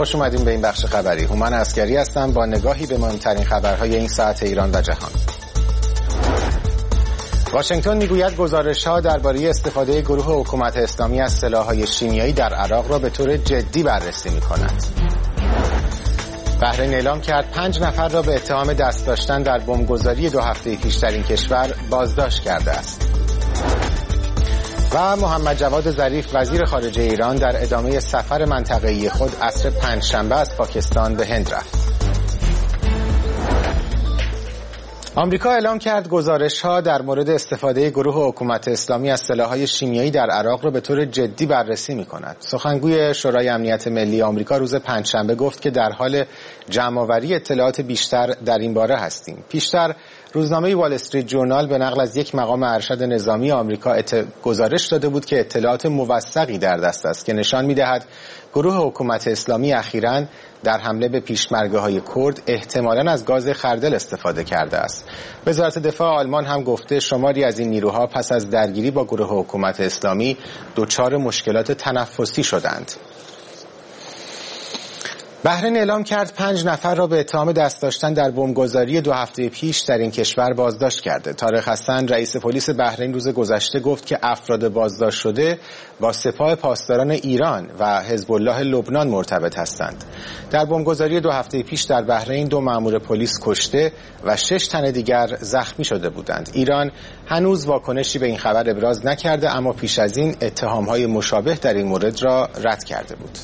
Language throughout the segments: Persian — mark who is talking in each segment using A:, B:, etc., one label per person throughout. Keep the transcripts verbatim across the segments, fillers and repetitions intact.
A: خوش اومدین به این بخش خبری. هومن عسگری هستم با نگاهی به مهمترین خبرهای این ساعت ایران و جهان. واشنگتن میگوید گزارش‌ها درباره استفاده گروه حکومت اسلامی از سلاح‌های شیمیایی در عراق را به طور جدی بررسی می‌کند. بحرین اعلام کرد پنج نفر را به اتهام دست داشتن در بمبگذاری دو هفته پیش در این کشور بازداشت کرده است. و محمد جواد ظریف وزیر خارجه ایران در ادامه سفر منطقه‌ای خود عصر پنجشنبه از پاکستان به هند رفت. آمریکا اعلام کرد گزارش‌ها در مورد استفاده گروه حکومت اسلامی از سلاح‌های شیمیایی در عراق را به طور جدی بررسی می‌کند. سخنگوی شورای امنیت ملی آمریکا روز پنجشنبه گفت که در حال جمع‌آوری اطلاعات بیشتر در این باره هستیم. پیشتر روزنامه وال استریت جورنال به نقل از یک مقام ارشد نظامی آمریکا ات... گزارش داده بود که اطلاعات موثقی در دست است که نشان می‌دهد گروه حکومت اسلامی اخیراً در حمله به پیشمرگه‌های کرد احتمالاً از گاز خردل استفاده کرده است. وزارت دفاع آلمان هم گفته شماری از این نیروها پس از درگیری با گروه حکومت اسلامی دچار مشکلات تنفسی شدند. بحرین اعلام کرد پنج نفر را به اتهام دست داشتن در بمبگذاری دو هفته پیش در این کشور بازداشت کرده. طارق حسن رئیس پلیس بحرین روز گذشته گفت که افراد بازداشت شده با سپاه پاسداران ایران و حزب الله لبنان مرتبط هستند. در بمبگذاری دو هفته پیش در بحرین دو مأمور پلیس کشته و شش تن دیگر زخمی شده بودند. ایران هنوز واکنشی به این خبر ابراز نکرده، اما پیش از این اتهام‌های مشابه در این مورد را رد کرده بود.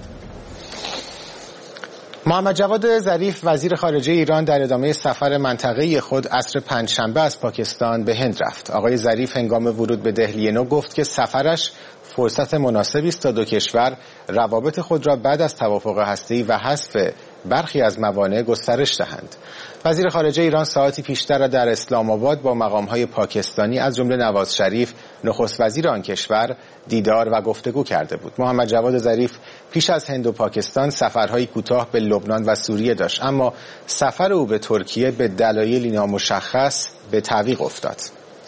A: محمد جواد ظریف وزیر خارجه ایران در ادامه سفر منطقه‌ای خود عصر پنجشنبه از پاکستان به هند رفت. آقای ظریف هنگام ورود به دهلی نو گفت که سفرش فرصت مناسبی است تا دو کشور روابط خود را بعد از توافق هسته‌ای و حذف برخی از موانع گسترش دهند. وزیر خارجه ایران ساعتی پیشتر در اسلام آباد با مقام‌های پاکستانی از جمله نواز شریف نخست وزیر آن کشور دیدار و گفتگو کرده بود. محمد جواد ظریف پیش از هند و پاکستان سفرهای کوتاه به لبنان و سوریه داشت، اما سفر او به ترکیه به دلایلی نامشخص به تعویق افتاد.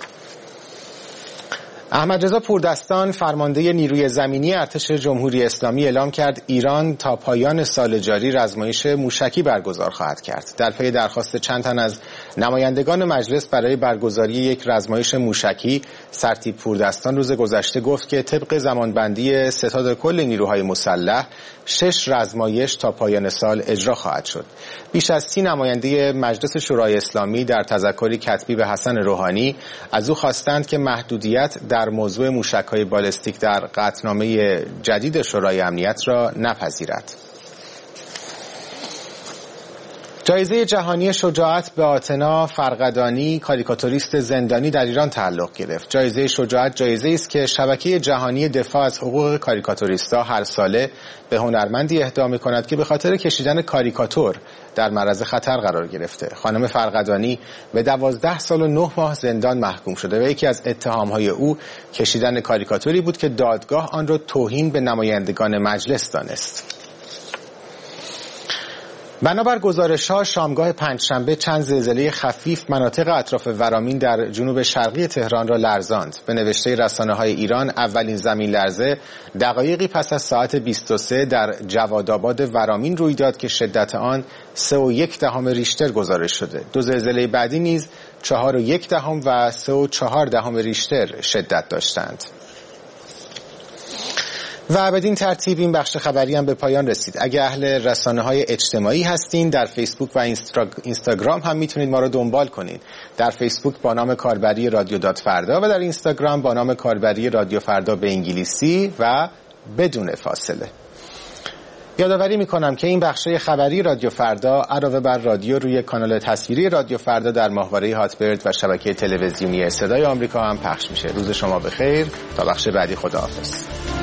A: احمد رضا پوردستان فرمانده نیروی زمینی ارتش جمهوری اسلامی اعلام کرد ایران تا پایان سال جاری رزمایش موشکی برگزار خواهد کرد. در پی درخواست چند تن از نمایندگان مجلس برای برگزاری یک رزمایش موشکی، سرتیپ پوردستان روز گذشته گفت که طبق زمانبندی ستاد کل نیروهای مسلح شش رزمایش تا پایان سال اجرا خواهد شد. بیش از سی نماینده مجلس شورای اسلامی در تذکری کتبی به حسن روحانی از او خواستند که محدودیت در موضوع موشک‌های بالستیک در قطعنامه جدید شورای امنیت را نپذیرد. جایزه جهانی شجاعت به آتنا فرقدانی کاریکاتوریست زندانی در ایران تعلق گرفت. جایزه شجاعت جایزه است که شبکه جهانی دفاع از حقوق کاریکاتوریست‌ها هر ساله به هنرمندی اهدا می‌کند که به خاطر کشیدن کاریکاتور در معرض خطر قرار گرفته. خانم فرقدانی به دوازده سال و نه ماه زندان محکوم شده و یکی از اتهام‌های او کشیدن کاریکاتوری بود که دادگاه آن را توهین به نمایندگان مجلس دانست. بنابر گزارش‌ها شامگاه پنجشنبه چند زلزله خفیف مناطق اطراف ورامین در جنوب شرقی تهران را لرزاند. به نوشته رسانه‌های ایران اولین زمین لرزه دقایقی پس از ساعت بیست و سه در جوادآباد ورامین روی داد که شدت آن سه و یک دهم ریشتر گزارش شده. دو زلزله بعدی نیز چهار و یک دهم و سه و چهار دهم ریشتر شدت داشتند. و بدین ترتیب این بخش خبری هم به پایان رسید. اگه اهل رسانه‌های اجتماعی هستین در فیسبوک و اینستاگرام هم میتونید ما رو دنبال کنید. در فیسبوک با نام کاربری رادیو دات فردا و در اینستاگرام با نام کاربری رادیو فردا به انگلیسی و بدون فاصله. یادآوری میکنم که این بخش خبری رادیو فردا علاوه بر رادیو روی کانال تصویری رادیو فردا در ماهواره هاتبرد و شبکه تلویزیونی صدای آمریکا هم پخش میشه. روز شما بخیر. تا بخش بعدی خداحافظ.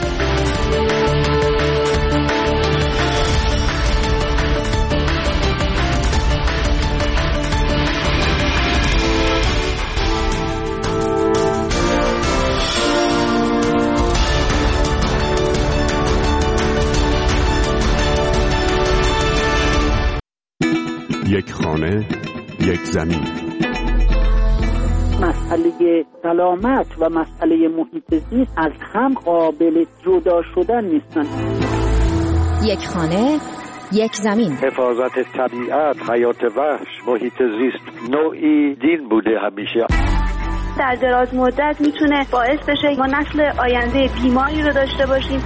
B: یک خانه، یک زمین.
C: مسئله سلامت و مسئله محیط زیست از هم قابل جدا شدن نیستن.
D: یک خانه، یک زمین.
E: حفاظت طبیعت، حیات وحش، محیط زیست نوعی دین بوده همیشه.
F: در دراز مدت میتونه باعث بشه ما نسل آینده بیماری رو داشته باشیم.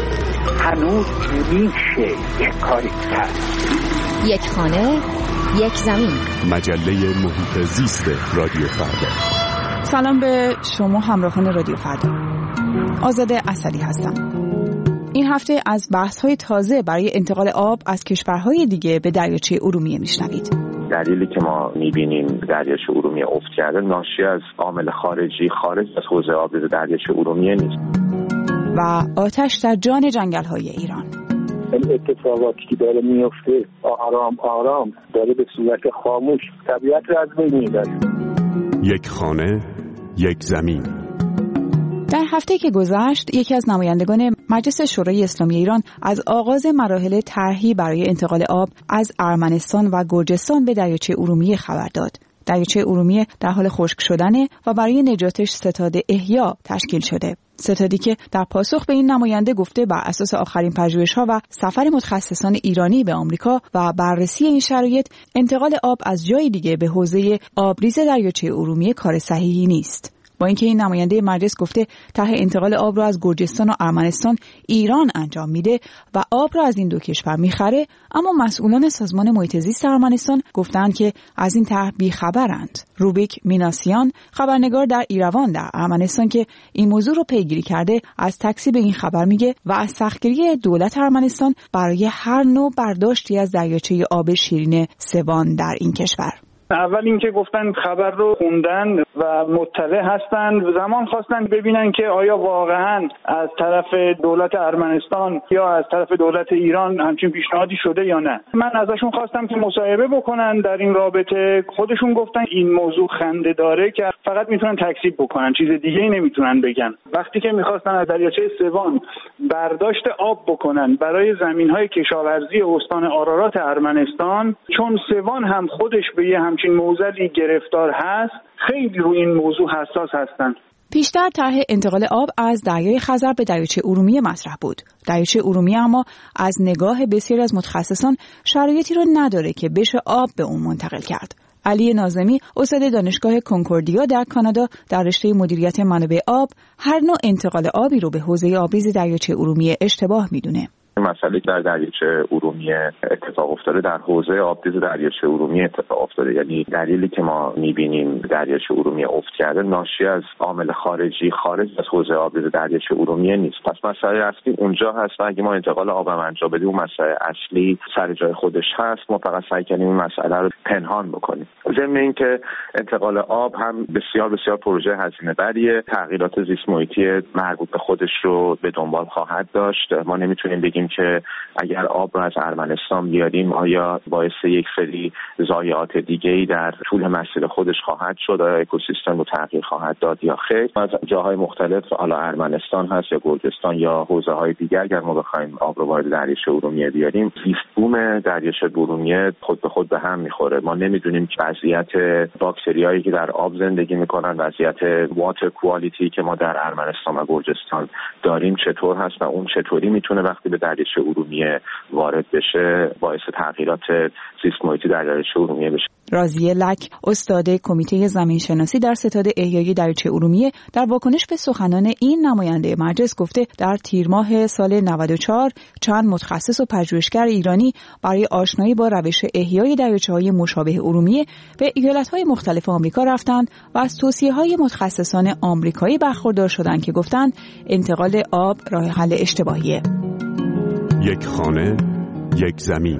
C: هنوز میشه یک کاری کرد.
D: یک خانه، یک زمین.
B: مجله محیط زیست رادیو فردا.
G: سلام به شما همراهان رادیو فردا. آزاده اسدی هستم. این هفته از بحث‌های تازه برای انتقال آب از کشورهای دیگه به دریاچه ارومیه میشنوید.
H: دلیلی که ما می‌بینیم دریاچه ارومیه افت کرده ناشی از عامل خارجی خارج از حوزه آبریز دریاچه ارومیه نیست.
G: و آتش در جان جنگل‌های ایران.
I: این اتفاقاتی که داره میفته آرام آرام داره به صورت خاموش طبیعت رو از بین میبره.
B: یک خانه، یک زمین.
G: در هفته که گذشت یکی از نمایندگان مجلس شورای اسلامی ایران از آغاز مراحل طرحی برای انتقال آب از ارمنستان و گرجستان به دریاچه ارومیه خبر داد. دریاچه ارومیه در حال خشک شدنه و برای نجاتش ستاد احیا تشکیل شده. ستادی که در پاسخ به این نماینده گفته بر اساس آخرین پژوهش‌ها و سفر متخصصان ایرانی به آمریکا و بررسی این شرایط، انتقال آب از جای دیگه به حوزه آبریز دریاچه ارومیه کار صحیحی نیست. با اینکه این نماینده مجلس گفته طرح انتقال آب را از گرجستان و ارمنستان ایران انجام میده و آب را از این دو کشور میخره، اما مسئولان سازمان محیط زیست ارمنستان گفتند که از این طرح بیخبرند. روبیک میناسیان، خبرنگار در ایروان در ارمنستان که این موضوع رو پیگیری کرده، از تکذیب این خبر میگه و از سختگیری دولت ارمنستان برای هر نوع برداشتی از دریاچه آب شیرین سوان در این کشور.
J: اول اینکه گفتن خبر رو خوندن و مطلع هستن، زمان خواستن ببینن که آیا واقعا از طرف دولت ارمنستان یا از طرف دولت ایران همچین پیشنهادی شده یا نه. من ازشون خواستم که مصاحبه بکنن در این رابطه. خودشون گفتن این موضوع خنده داره که فقط میتونن تکذیب بکنن، چیز دیگه ای نمیتونن بگن. وقتی که میخواستن از دریاچه سوان برداشت آب بکنن برای زمینهای کشاورزی استان آرارات ارمنستان، چون سوان هم خودش به یه همچین موضوعی گرفتار هست، خیلی روی این موضوع حساس هستن.
G: پیشتر طرح انتقال آب از دریای خزر به دریاچه ارومیه مطرح بود. دریاچه ارومیه اما از نگاه بسیاری از متخصصان شرایطی رو نداره که بشه آب به اون منتقل کرد. علی ناظمی، استاد دانشگاه کنکوردیا در کانادا در رشته مدیریت منابع آب، هر نوع انتقال آبی رو به حوزه آبریز دریاچه ارومیه اشتباه میدونه.
H: مسئله در دریاچه ارومیه اتفاق افتاده در حوزه آبریز دریاچه ارومیه اتفاق افتاده. یعنی دلیلی که ما می‌بینیم دریاچه ارومیه افت کرده ناشی از عامل خارجی خارج از حوزه آبریز دریاچه ارومیه نیست. پس مسئله اصلی اونجا هست و اگه ما انتقال آب هم انجام بدیم اون مسئله اصلی سر جای خودش هست. ما فقط سعی کنیم این مسئله رو پنهان بکنیم. ضمن اینکه انتقال آب هم بسیار بسیار پروژه هزینه بریه، تغییرات زیست محیطی مربوط به خودش رو به دنبال خواهد داشت. ما نمیتونیم بگیم که اگر آب رو از ارمنستان بیاریم آیا باعث یک سری ضایعات دیگه‌ای در طول مسیر خودش خواهد شد، آیا اکوسیستم رو تغییر خواهد داد یا خیر. از جاهای مختلف، حالا ارمنستان هست یا گرجستان یا حوزه‌های دیگر، اگر ما بخوایم آب رو وارد دریاچه ارومیه بیاریم، زیست بوم دریاچه ارومیه خود به خود به هم میخوره. ما نمیدونیم که وضعیت باکتریایی که در آب زندگی میکنن، وضعیت واتر کوالیتی که ما در ارمنستان و گرجستان داریم چطور هست و اون چطوری میتونه وقتی به دریاچه ارومیه وارد بشه باعث تغییرات زیست محیطی در دریاچه ارومیه بشه.
G: راضیه لک، استاد کمیته زمینشناسی در ستاد احیای دریاچه ارومیه، در واکنش به سخنان این نماینده مجلس گفته در تیر ماه سال نود و چهار چند متخصص و پژوهشگر ایرانی برای آشنایی با روش احیای دریاچه‌های مشابه ارومیه به ایالت‌های مختلف آمریکا رفتند و از توصیه‌های متخصصان آمریکایی برخوردار شدند که گفتند انتقال آب راه حل اشتباهیه.
B: یک خانه، یک زمین.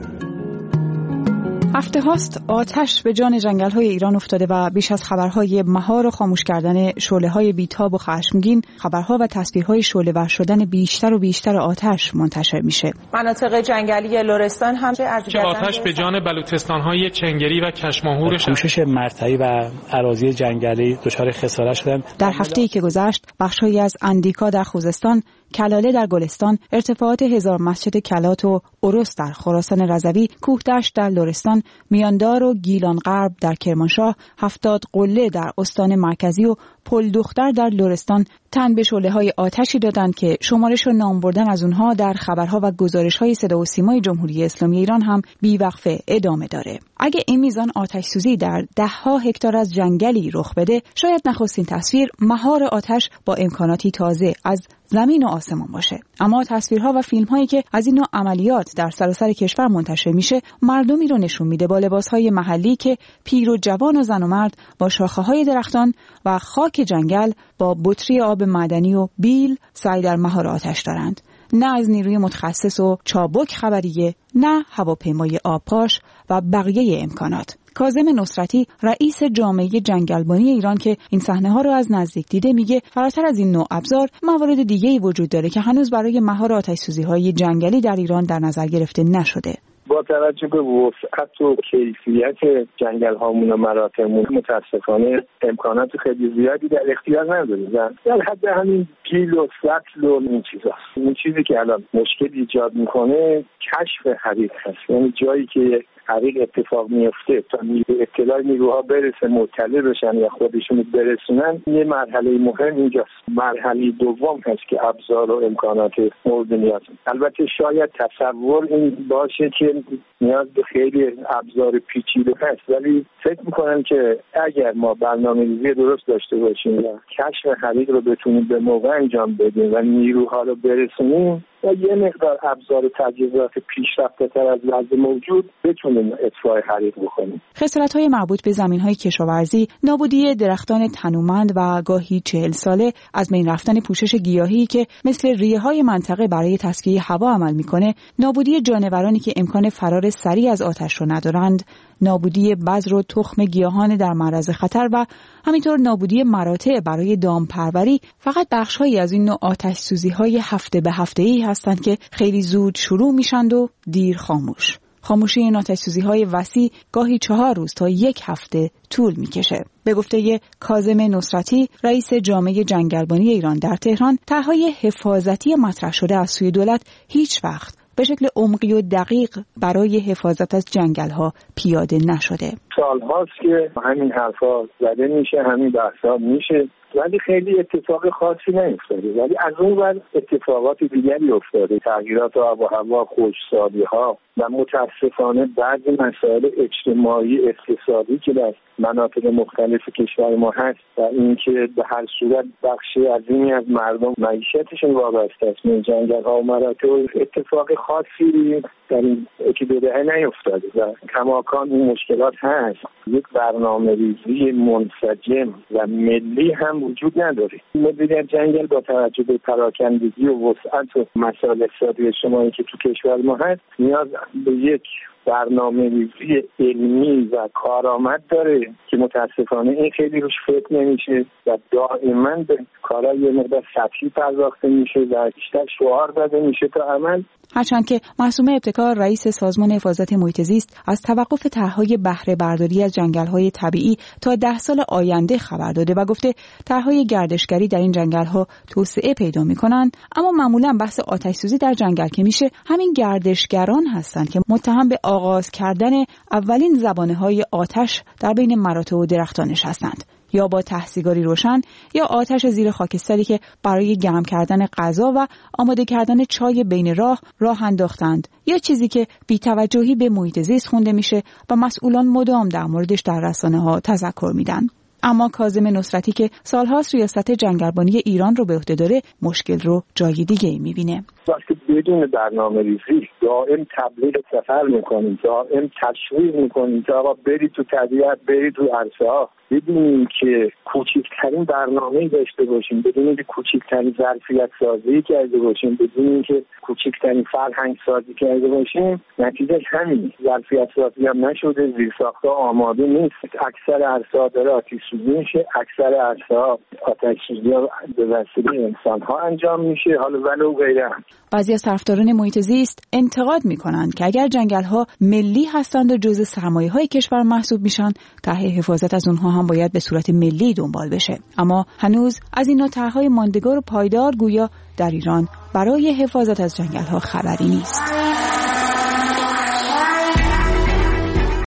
G: هفته هاست آتش به جان جنگل‌های ایران افتاده و بیش از خبرهای مهار و خاموش کردن شعله‌های بیتاب و خشمگین، خبرها و تصویرهای شعله‌ور شدن بیشتر و بیشتر آتش منتشر میشه.
K: مناطق جنگلی لرستان هم
L: که آتش به جان بلوچستان‌های چنگری و کشماهور
M: کوشش مرتعی و اراضی جنگلی دچار خسارت شدن.
G: در هفته‌ای که گذشت بخش‌هایی از اندیکا در خوزستان، کلاله در گلستان، ارتفاعات هزار مسجد کلات و اروس در خراسان رضوی، کوهدشت در لرستان، میاندار و گیلان غرب در کرمانشاه، هفتاد قله در استان مرکزی و پل دختر در لرستان تن به شعله‌های آتشی دادند که شمارش و نام بردن از اونها در خبرها و گزارش‌های صدا و سیمای جمهوری اسلامی ایران هم بی‌وقفه ادامه داره. اگه این میزان آتش‌سوزی در ده‌ها هکتار از جنگلی رخ بده، شاید نخستین تصویر مهار آتش با امکاناتی تازه از زمین و آسمان باشه. اما تصویرها و فیلم‌هایی که از این نوع عملیات در سراسر کشور منتشر میشه، مردمی رو نشون میده با لباس‌های محلی که پیر و جوان و زن و مرد با شاخه‌های درختان و خاک جنگل با بطری آب معدنی و بیل سعی در مهار آتش دارند. نه از نیروی متخصص و چابک خبریه، نه هواپیمای آبپاش و بقیه امکانات. کاظم نصرتی رئیس جامعه جنگلبانی ایران که این صحنه‌ها رو از نزدیک دیده میگه فراتر از این نوع ابزار موارد دیگه‌ای وجود داره که هنوز برای مهار آتش‌سوزی‌های جنگلی در ایران در نظر گرفته نشده.
I: با توجه به وسعت و کیفیت جنگل هامون و مراتعمون متاسفانه امکانات خیلی زیادی در اختیار نداریم. در حد همین گیل و سطل و این چیزاست. این چیزی که الان مشکل ایجاد میکنه کشف حریق هست. یعنی جایی که حریق اتفاق میفته تا به اطلاع نیروها برسه، مطلع بشن یا خودشون برسونن، یه مرحله مهم اینجاست. مرحله دوم هست که ابزار و امکانات مورد نیاز. البته شاید تصور این باشه که نیاز به خیلی ابزار پیچیده هست، ولی فکر میکنم که اگر ما برنامه‌ریزی درست داشته باشیم و کشف حریق رو بتونیم به موقع انجام بدیم و نیروها رو برسونیم و یه مقدار ابزار و تجهیزات پیشرفته‌تر از وضع موجود بتونیم اطفاء حریق بکنیم.
G: خسارت‌های مربوط به زمین‌های کشاورزی، نابودی درختان تنومند و گاهی چهل ساله، از بین رفتن پوشش گیاهی که مثل ریه‌های منطقه برای تسکیه هوا عمل می‌کنه، نابودی جانورانی که امکان فرار سریع از آتش رو ندارند، نابودی بذر و تخم گیاهان در معرض خطر و همینطور نابودی مراتع برای دامپروری فقط بخش‌هایی از این نوع آتش‌سوزی‌های هفته به هفته‌ای هستند که خیلی زود شروع میشند و دیر خاموش. خاموشی این آتش‌سوزی‌های وسیع گاهی چهار روز تا یک هفته طول می‌کشه. به گفته کاظم نصرتی، رئیس جامعه جنگلبانی ایران در تهران، طرح‌های حفاظتی مطرح شده از سوی دولت هیچ وقت به شکل عمقی و دقیق برای حفاظت از جنگل‌ها پیاده نشده.
I: سال‌هاست که همین حرفا زده میشه، همین بحثا میشه، ولی خیلی اتفاق خاصی نیفتاده. ولی از اون ور اتفاقات دیگری افتاده، تغییرات آب و هوا، خشکسالی‌ها و متاسفانه بعضی مسائل اجتماعی اقتصادی که در مناطق مختلف کشور ما هست و اینکه به هر صورت بخشی عظیمی از مردم معیشتشون وابسته است به جنگل‌ها و مراتع، اتفاق خاصی در این یکی دو دهه نیفتاده و کماکان این مشکلات هست. یک برنامه‌ریزی منسجم و ملی هم وجود نداره. مدیریت جنگل با توجه به پراکندگی و وسعت و مسائل اقتصادی اجتماعی که تو کشور ما هست نیاز به یک برنامه‌ریزی علمی و کارآمد داره که متاسفانه این خیلی روش فکر نمیشه و دائما به کارهای یه مقدار سطحی پرداخته میشه و بیشتر شعار داده میشه تا عمل.
G: هرچند که معصومه ابتکار، رئیس سازمان حفاظت محیط زیست، از توقف طرح‌های بهره برداری از جنگل‌های طبیعی تا ده سال آینده خبر داده و گفته طرح‌های گردشگری در این جنگل‌ها توسعه پیدا می‌کنند، اما معمولاً بحث آتش‌سوزی در جنگل که میشه همین گردشگران هستند که متهم به آغاز کردن اولین زبانه‌های آتش در بین مراتع و درختانش هستند، یا با ته‌سیگاری روشن یا آتش زیر خاکستری که برای گرم کردن غذا و آماده کردن چای بین راه راه انداختند، یا چیزی که بی‌توجهی به محیط زیست خونده میشه و مسئولان مدام در موردش در رسانه‌ها تذکر میدن. اما کاظم نصرتی که سالهاست ریاست جنگلبانی ایران رو به عهده داره، مشکل رو جای دیگه می‌بینه.
I: وقتی بدون برنامه‌ریزی دائم تبلیغ سفر می‌کنیم، دائم تشویق می‌کنیم که آقا برید تو طبیعت، برید تو عرصه‌ها، بدونیم که کوچکترین برنامه‌ای داشته باشیم، بدونیم که کوچکترین ظرفیت سازی کرده باشیم، بدونیم که کوچکترین فرهنگ سازی کرده باشیم، نتیجه همین. ظرفیت سازی هم نشده، زیرساخت‌ها آماده نیست، اکثر عرصه‌ها داره آتش سوزی میشه، اکثر عرصه‌ها آتش سوزی به وسیله انسان‌ها انجام میشه، حالا ولو غیره.
G: بعضی از طرفداران محیط زیست انتقاد می‌کنند که اگر جنگل‌ها ملی هستند و جزء سرمایه‌های کشور محسوب میشن، طرح حفاظت از اونها هم باید به صورت ملی دنبال بشه. اما هنوز از این نوع طرح‌های ماندگار و پایدار گویا در ایران برای حفاظت از جنگل‌ها خبری نیست.